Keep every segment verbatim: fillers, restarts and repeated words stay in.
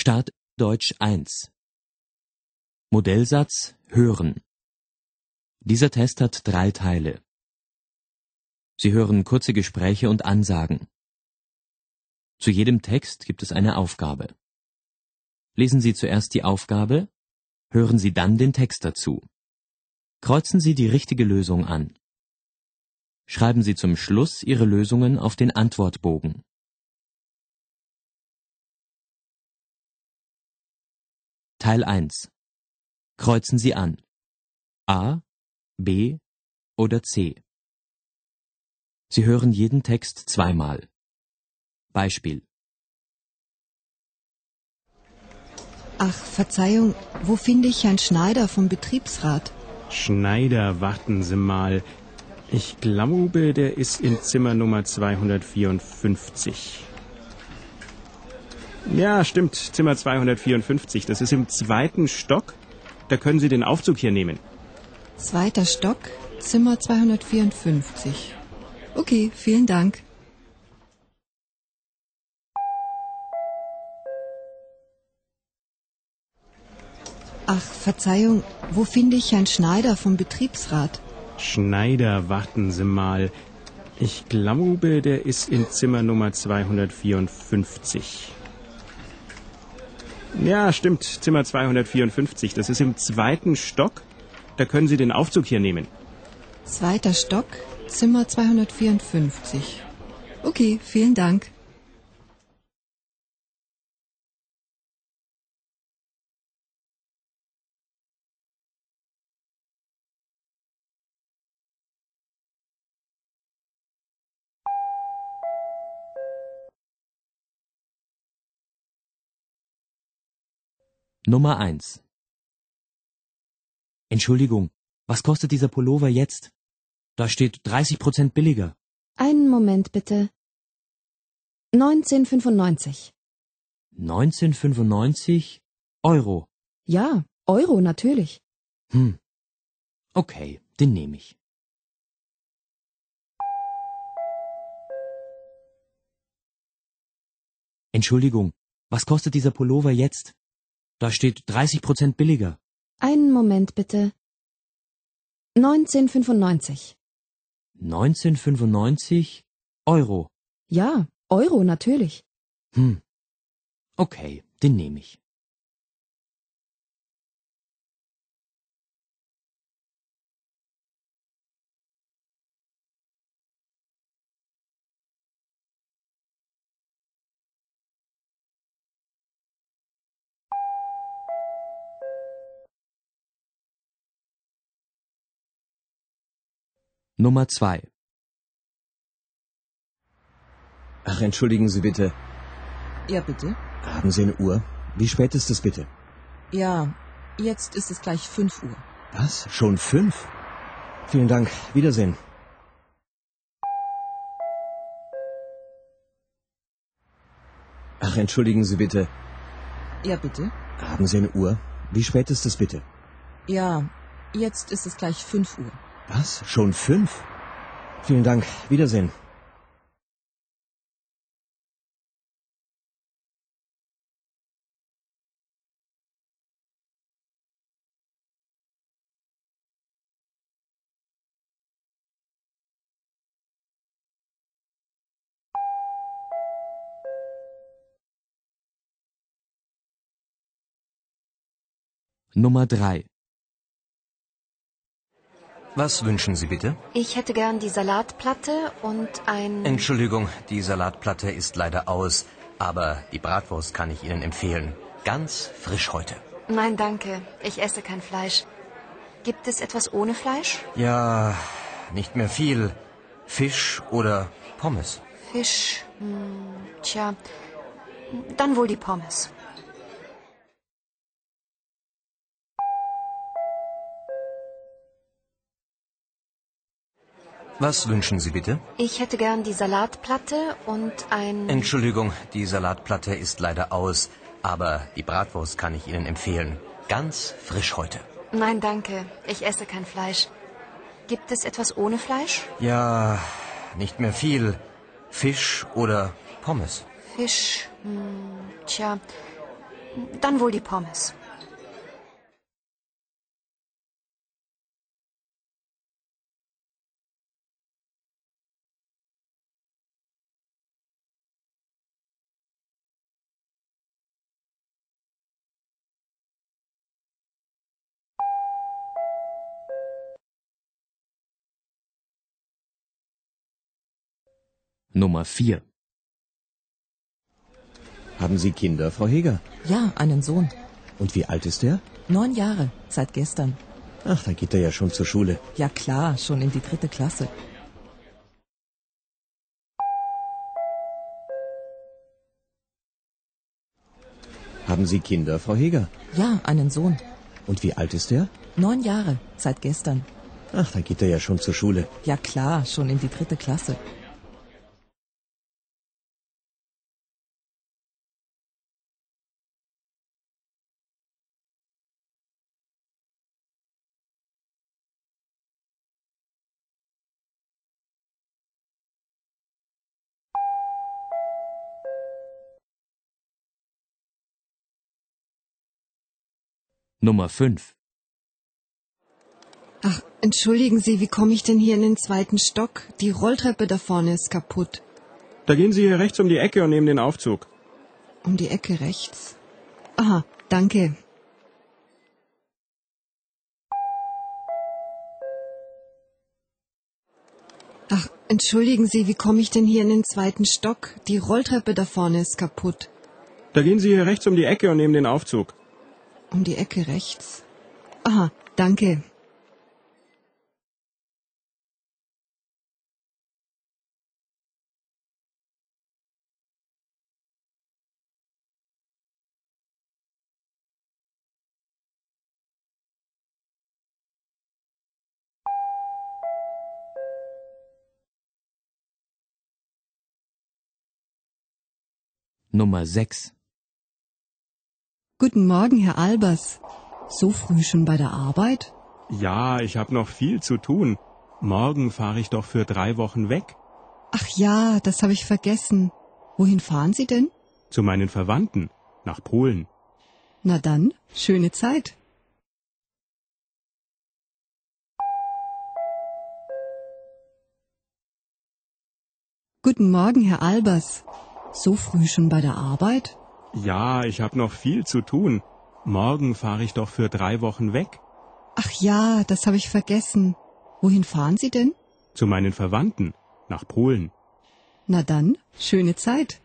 Start Deutsch eins. Modellsatz hören. Dieser Test hat drei Teile. Sie hören kurze Gespräche und Ansagen. Zu jedem Text gibt es eine Aufgabe. Lesen Sie zuerst die Aufgabe, hören Sie dann den Text dazu. Kreuzen Sie die richtige Lösung an. Schreiben Sie zum Schluss Ihre Lösungen auf den Antwortbogen. Teil eins. Kreuzen Sie an. A, B oder C. Sie hören jeden Text zweimal. Beispiel. Ach, Verzeihung, wo finde ich Herrn Schneider vom Betriebsrat? Schneider, warten Sie mal. Ich glaube, der ist in Zimmer Nummer zweihundertvierundfünfzig. Ja, stimmt, Zimmer zweihundertvierundfünfzig. Das ist im zweiten Stock. Da können Sie den Aufzug hier nehmen. Zweiter Stock, Zimmer zweihundertvierundfünfzig. Okay, vielen Dank. Ach, Verzeihung, wo finde ich Herrn Schneider vom Betriebsrat? Schneider, warten Sie mal. Ich glaube, der ist in Zimmer Nummer zweihundertvierundfünfzig. Ja, stimmt, Zimmer zweihundertvierundfünfzig. Das ist im zweiten Stock. Da können Sie den Aufzug hier nehmen. Zweiter Stock, Zimmer zweihundertvierundfünfzig. Okay, vielen Dank. Nummer eins. Entschuldigung, was kostet dieser Pullover jetzt? Da steht dreißig Prozent billiger. Einen Moment bitte. neunzehn fünfundneunzig. neunzehn fünfundneunzig Euro. Ja, Euro natürlich. Hm. Okay, den nehme ich. Entschuldigung, was kostet dieser Pullover jetzt? Da steht dreißig Prozent billiger. Einen Moment bitte. neunzehn fünfundneunzig. neunzehn fünfundneunzig Euro. Ja, Euro natürlich. Hm. Okay, den nehme ich. Nummer zwei. Ach, entschuldigen Sie bitte. Ja, bitte? Haben Sie eine Uhr? Wie spät ist es bitte? Ja, jetzt ist es gleich fünf Uhr. Was? Schon fünf? Vielen Dank. Wiedersehen. Ach, entschuldigen Sie bitte. Ja, bitte? Haben Sie eine Uhr? Wie spät ist es bitte? Ja, jetzt ist es gleich fünf Uhr. Was? Schon fünf? Vielen Dank. Wiedersehen. Nummer drei. Was wünschen Sie bitte? Ich hätte gern die Salatplatte und ein... Entschuldigung, die Salatplatte ist leider aus, aber die Bratwurst kann ich Ihnen empfehlen. Ganz frisch heute. Nein, danke. Ich esse kein Fleisch. Gibt es etwas ohne Fleisch? Ja, nicht mehr viel. Fisch oder Pommes. Fisch. Hm, tja, dann wohl die Pommes. Was wünschen Sie bitte? Ich hätte gern die Salatplatte und ein... Entschuldigung, die Salatplatte ist leider aus, aber die Bratwurst kann ich Ihnen empfehlen. Ganz frisch heute. Nein, danke. Ich esse kein Fleisch. Gibt es etwas ohne Fleisch? Ja, nicht mehr viel. Fisch oder Pommes. Fisch. Hm, tja, Dann wohl die Pommes. Nummer vier. Haben Sie Kinder, Frau Heger? Ja, einen Sohn. Und wie alt ist er? Neun Jahre, seit gestern. Ach, da geht er ja schon zur Schule. Ja klar, schon in die dritte Klasse. Haben Sie Kinder, Frau Heger? Ja, einen Sohn. Und wie alt ist er? Neun Jahre, seit gestern. Ach, da geht er ja schon zur Schule. Ja klar, schon in die dritte Klasse. Nummer fünf. Ach, entschuldigen Sie, wie komme ich denn hier in den zweiten Stock? Die Rolltreppe da vorne ist kaputt. Da gehen Sie hier rechts um die Ecke und nehmen den Aufzug. Um die Ecke rechts. Aha, danke. Ach, entschuldigen Sie, wie komme ich denn hier in den zweiten Stock? Die Rolltreppe da vorne ist kaputt. Da gehen Sie hier rechts um die Ecke und nehmen den Aufzug. Um die Ecke rechts. Aha, danke. Nummer sechs. Guten Morgen, Herr Albers. So früh schon bei der Arbeit? Ja, ich habe noch viel zu tun. Morgen fahre ich doch für drei Wochen weg. Ach ja, das habe ich vergessen. Wohin fahren Sie denn? Zu meinen Verwandten. Nach Polen. Na dann, schöne Zeit. Guten Morgen, Herr Albers. So früh schon bei der Arbeit? Ja, ich habe noch viel zu tun. Morgen fahre ich doch für drei Wochen weg. Ach ja, das habe ich vergessen. Wohin fahren Sie denn? Zu meinen Verwandten. Nach Polen. Na dann, schöne Zeit.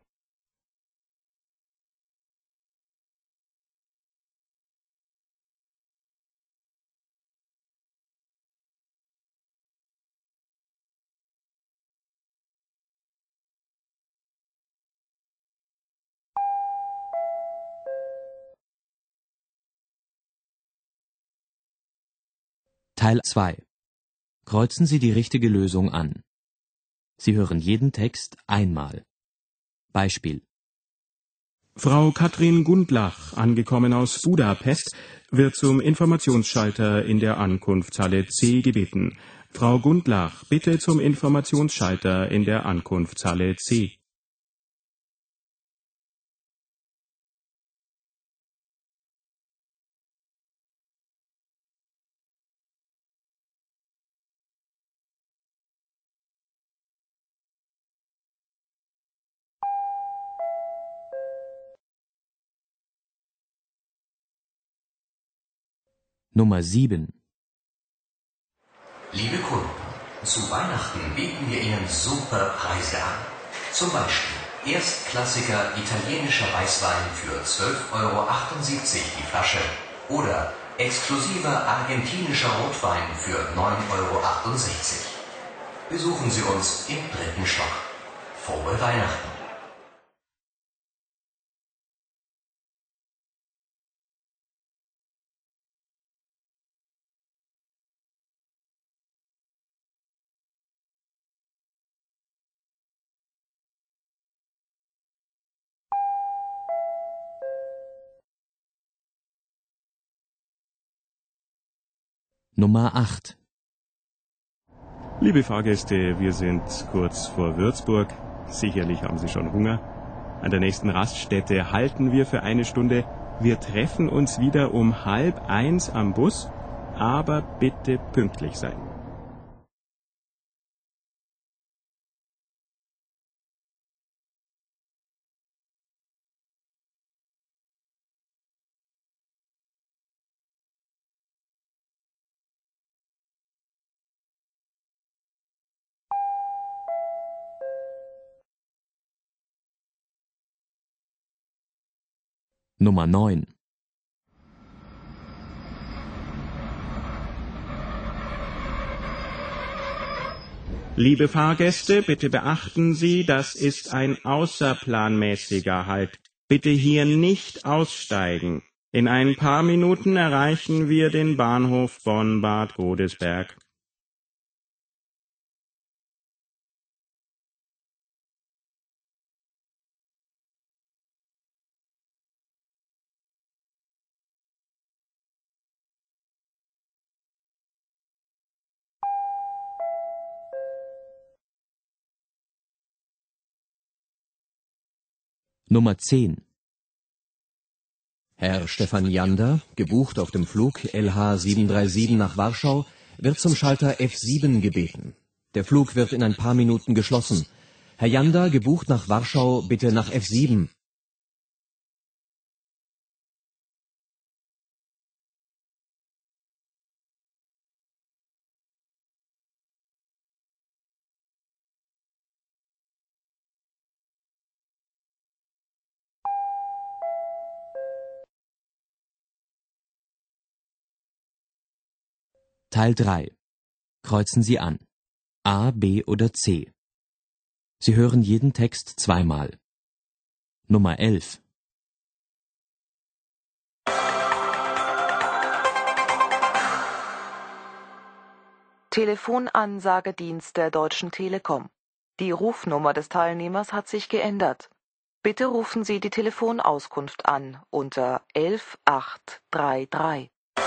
Teil zwei. Kreuzen Sie die richtige Lösung an. Sie hören jeden Text einmal. Beispiel. Frau Katrin Gundlach, angekommen aus Budapest, wird zum Informationsschalter in der Ankunftshalle C gebeten. Frau Gundlach, bitte zum Informationsschalter in der Ankunftshalle C. Nummer sieben. Liebe Kunden, zu Weihnachten bieten wir Ihnen super Preise an. Zum Beispiel erstklassiger italienischer Weißwein für zwölf Euro achtundsiebzig die Flasche oder exklusiver argentinischer Rotwein für neun Euro achtundsechzig. Besuchen Sie uns im dritten Stock. Frohe Weihnachten! Nummer acht. Liebe Fahrgäste, wir sind kurz vor Würzburg. Sicherlich haben Sie schon Hunger. An der nächsten Raststätte halten wir für eine Stunde. Wir treffen uns wieder um halb eins am Bus, aber bitte pünktlich sein. Nummer neun. Liebe Fahrgäste, bitte beachten Sie, das ist ein außerplanmäßiger Halt. Bitte hier nicht aussteigen. In ein paar Minuten erreichen wir den Bahnhof Bonn-Bad Godesberg. Nummer zehn. Herr Stefan Janda, gebucht auf dem Flug L H sieben drei sieben nach Warschau, wird zum Schalter F sieben gebeten. Der Flug wird in ein paar Minuten geschlossen. Herr Janda, gebucht nach Warschau, bitte nach F sieben. Teil drei. Kreuzen Sie an. A, B oder C. Sie hören jeden Text zweimal. Nummer elf. Telefonansagedienst der Deutschen Telekom. Die Rufnummer des Teilnehmers hat sich geändert. Bitte rufen Sie die Telefonauskunft an unter elf acht drei drei.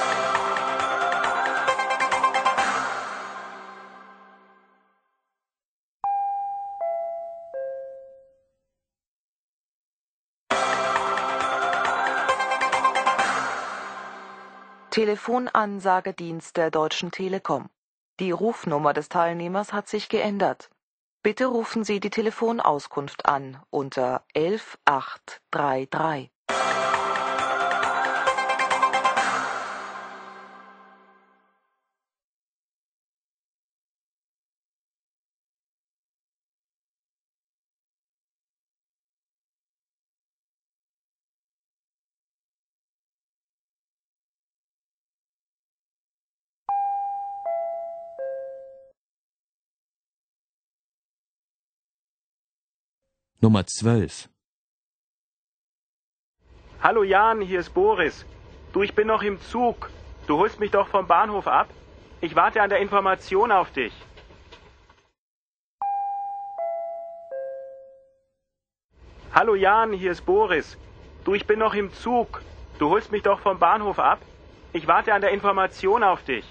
Telefonansagedienst der Deutschen Telekom. Die Rufnummer des Teilnehmers hat sich geändert. Bitte rufen Sie die Telefonauskunft an unter elf acht drei drei. Nummer zwölf. Hallo Jan, hier ist Boris. Du, ich bin noch im Zug. Du holst mich doch vom Bahnhof ab? Ich warte an der Information auf dich. Hallo Jan, hier ist Boris. Du, ich bin noch im Zug. Du holst mich doch vom Bahnhof ab? Ich warte an der Information auf dich.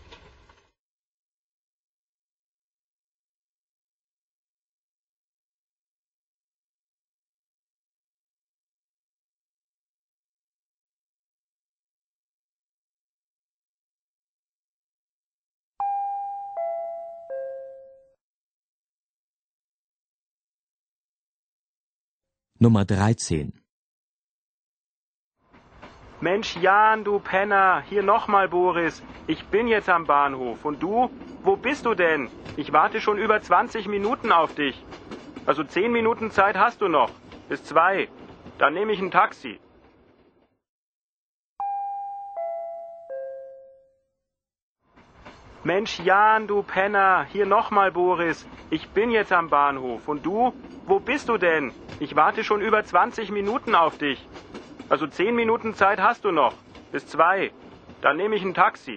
Nummer dreizehn. Mensch Jan, du Penner, hier nochmal Boris. Ich bin jetzt am Bahnhof. Und du? Wo bist du denn? Ich warte schon über zwanzig Minuten auf dich. Also zehn Minuten Zeit hast du noch. Bis zwei. Dann nehme ich ein Taxi. Mensch Jan, du Penner, hier nochmal Boris. Ich bin jetzt am Bahnhof. Und du? Wo bist du denn? Ich warte schon über zwanzig Minuten auf dich. Also zehn Minuten Zeit hast du noch. Bis zwei. Dann nehme ich ein Taxi.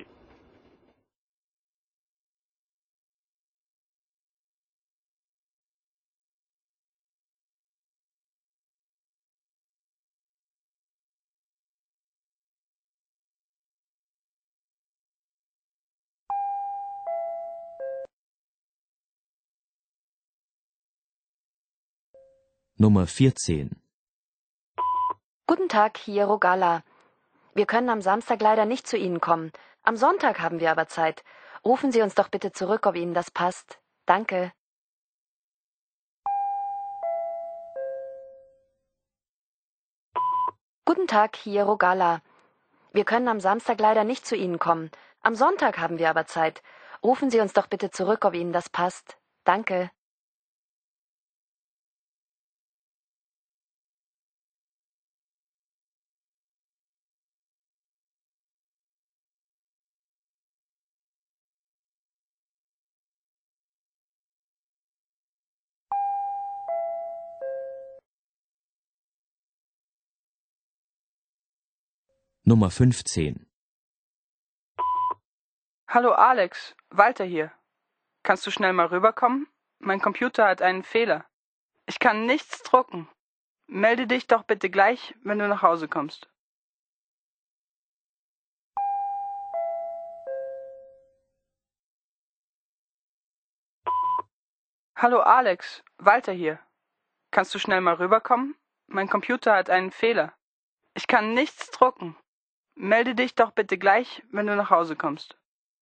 Nummer vierzehn. Guten Tag, hier Rogala. Wir können am Samstag leider nicht zu Ihnen kommen. Am Sonntag haben wir aber Zeit. Rufen Sie uns doch bitte zurück, ob Ihnen das passt. Danke. Guten Tag, hier Rogala. Wir können am Samstag leider nicht zu Ihnen kommen. Am Sonntag haben wir aber Zeit. Rufen Sie uns doch bitte zurück, ob Ihnen das passt. Danke. Nummer fünfzehn. Hallo Alex, Walter hier. Kannst du schnell mal rüberkommen? Mein Computer hat einen Fehler. Ich kann nichts drucken. Melde dich doch bitte gleich, wenn du nach Hause kommst. Hallo Alex, Walter hier. Kannst du schnell mal rüberkommen? Mein Computer hat einen Fehler. Ich kann nichts drucken. Melde dich doch bitte gleich, wenn du nach Hause kommst.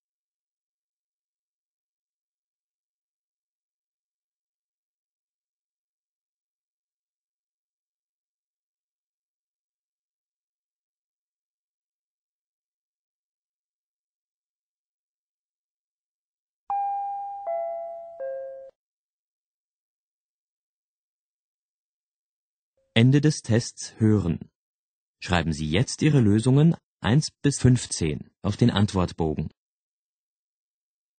Ende des Tests hören. Schreiben Sie jetzt Ihre Lösungen eins bis fünfzehn auf den Antwortbogen.